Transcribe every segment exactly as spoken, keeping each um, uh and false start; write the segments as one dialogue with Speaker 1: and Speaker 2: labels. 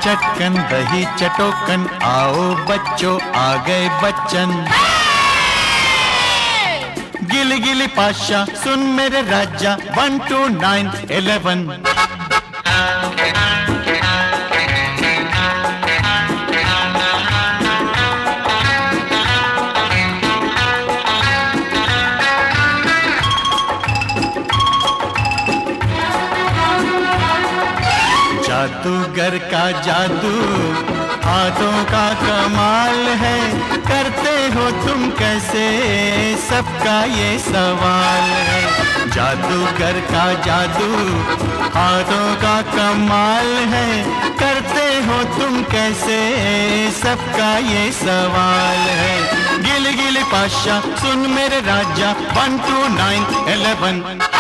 Speaker 1: चटकन दही चटोकन, आओ बच्चों आ गए बच्चन। गिली गिली पाशा सुन मेरे राजा, वन टू नाइन इलेवन। जादूगर का जादू हाथों का कमाल है, करते हो तुम कैसे सबका ये सवाल है। जादूगर का जादू हाथों का कमाल है, करते हो तुम कैसे सबका ये सवाल है। गिली गिली पाशा सुन मेरे राजा, वन टू नाइन इलेवन।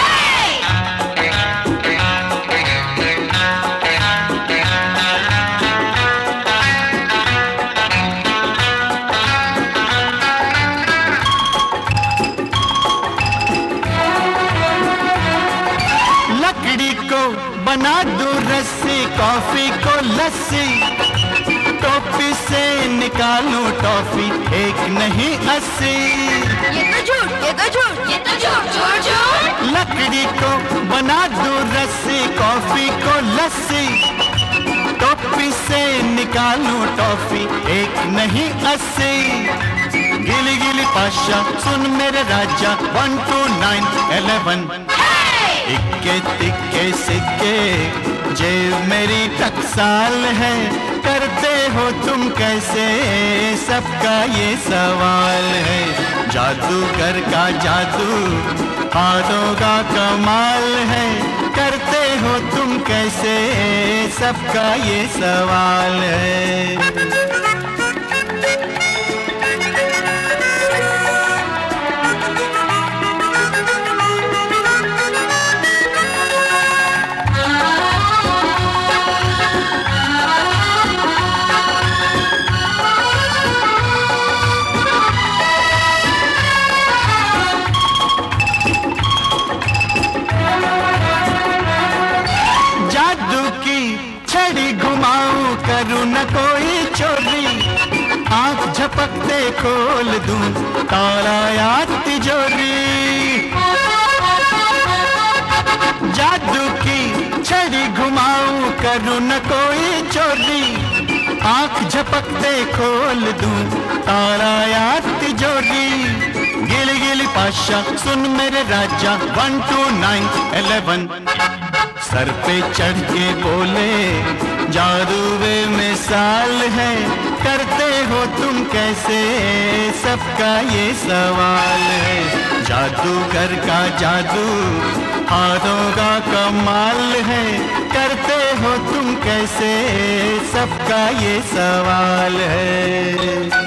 Speaker 1: लकड़ी को बना दूं रस्सी, कॉफी को लस्सी, टोपी से निकालूं टॉफी, एक नहीं अस्सी।
Speaker 2: ये तो झूठ, ये तो झूठ, ये तो झूठ, झूठ झूठ।
Speaker 1: लकड़ी को बना दूं रस्सी, कॉफी को लस्सी, टोपी से निकालूं टॉफी, एक नहीं अस्सी। गिली गिली पाशा सुन मेरे राजा, वन टू नाइन इलेवन। इक्के तिक्के सिक्के जेब मेरी टकसाल है, करते हो तुम कैसे सबका ये सवाल है। जादूगर का जादू हाथों का कमाल है, करते हो तुम कैसे सबका ये सवाल है। जादू की छड़ी घुमाऊं करूं न कोई चोरी, आंख झपकते खोल दूं ताला याद तिजोरी। जादू की छड़ी घुमाऊं करूं न कोई चोरी, आंख झपकते खोल दूं ताला याद तिजोरी। गिली गिली पाशा सुन मेरे राजा, वन टू नाइन इलेवन। सर पे चढ़ के बोले जादू वे मिसाल है, करते हो तुम कैसे सबका ये सवाल है। जादूगर का जादू हाथों का कमाल है, करते हो तुम कैसे सबका ये सवाल है।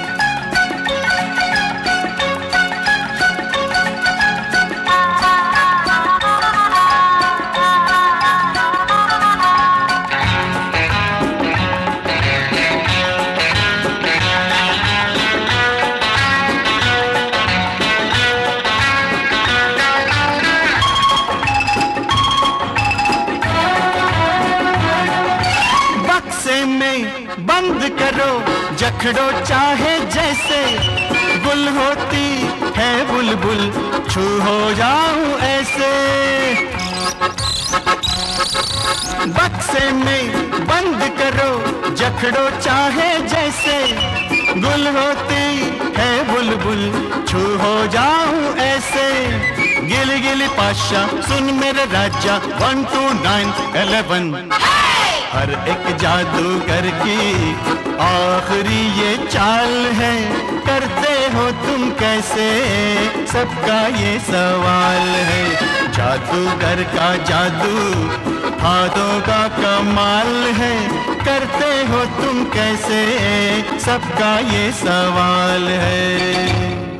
Speaker 1: में बंद करो जखड़ो चाहे जैसे, गुल होती है बुलबुल छू हो जाऊं ऐसे। बक्से में बंद करो जखड़ो चाहे जैसे, गुल होती है बुलबुल छू हो जाऊं ऐसे। गिली गिली पाशा सुन मेरे राजा, वन टू नाइन इलेवन। हर एक जादूगर की आखिरी ये चाल है, करते हो तुम कैसे सबका ये सवाल है। जादूगर का जादू हाथों का कमाल है, करते हो तुम कैसे सबका ये सवाल है।